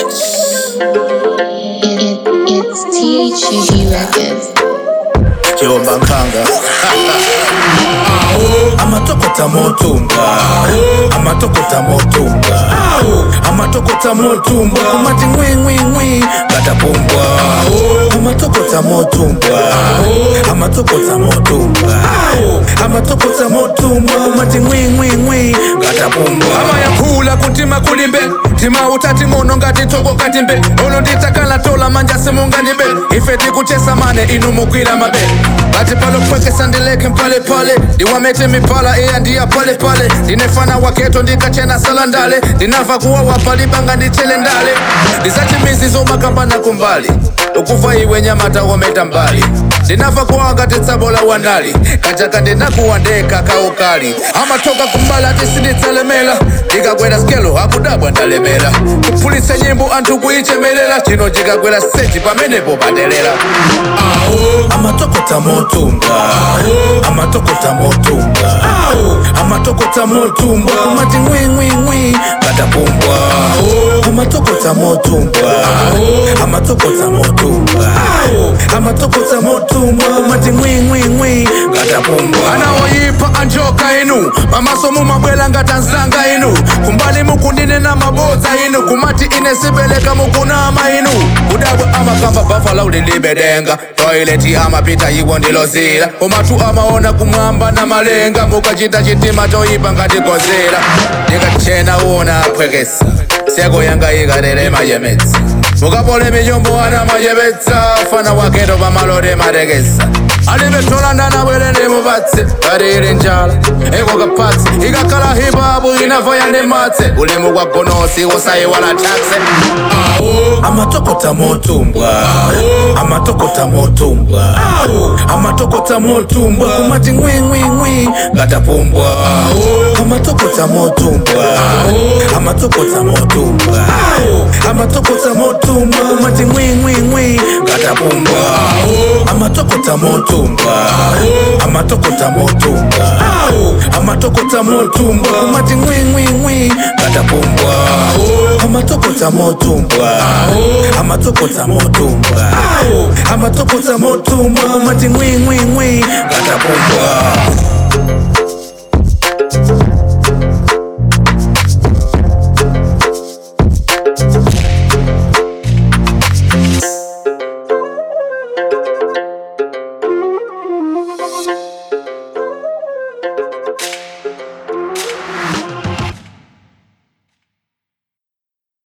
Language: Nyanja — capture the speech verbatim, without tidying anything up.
It, it's T H U D Records. Chomba Nkanga amatokota motumba amatokota motumba amatokota motumba kumati ngwi ngwi ngwi katapumbwa amatokota motumba amatokota motumba amatokota motumba kumati ngwi ngwi ngwi katapumbwa amayakula kuntima kulimbe tima utati mono ngati toko katimbe ono nditakala tola manja semunga ndibe ifeti kuchesa mane inu mukwila mabe bati palo kweke sandeleke mpale pale diwamete mipala iya ndiya pale pale dinefana waketo ndikachena salandale dinava kuwa wapali banga ndichele ndale disachimizi zomakamba na kumbali ukufa iwe nyamata wameta mbali dinava kuwa ngati tsabola wanali kachaka ndinakuwandeka kaukali amatoka kumbala tisiditsalemela ndikagwera skelo hakudabwa ndalemela kupulisa nyimbo anthu kuichemelela chino chikagwera seti pamenepo padelela amatokota motumba amatokota motumba amatokota motumba kumati ngwi ngwi ngwi katapumbwa amatokota motumba amatokota motumba amatokota motumba kumati ngwi ngwi ngwi katapumbwa anawoyipa anjoka inu mamasomo mabwela ngatanzanga inu kumbali mukundine na maboza inu kumati inesibeleka mukunama inu kudabwa amakamba bafala ulilibedenga toileti amapita iwo ndilozira umatu amaona kumwamba na malenga mukachita chitima toipa ngatikozera ndikachena uona apwekesa seko yanga ikarere majemetsa mukapole mijombo ana majemetsa fana waketo pamalore matekesa alibetola ndana bwele ndimubatse kariri njala eko kapatse ikakala hibabu inavoya ndimatse ulimu kwa gonosi usayi wala takse amatokota motumbwa amatokota motumbwa amatokota motumbwa kumati ngwi ngwi ngwi katapumbwa amatokota motumbwa amatokota motumbwa amatokota motumbwa kumati ngwi ngwi ngwi katapumbwa amatokota motumbwa amatokota motumbwa amatokota motumbwa kumati ngwi ngwi ngwi katapumbwa amatokota motumbwa amatokota motumbwa amatokota motumbwa kumati ngwi ngwi ngwi katapumbwa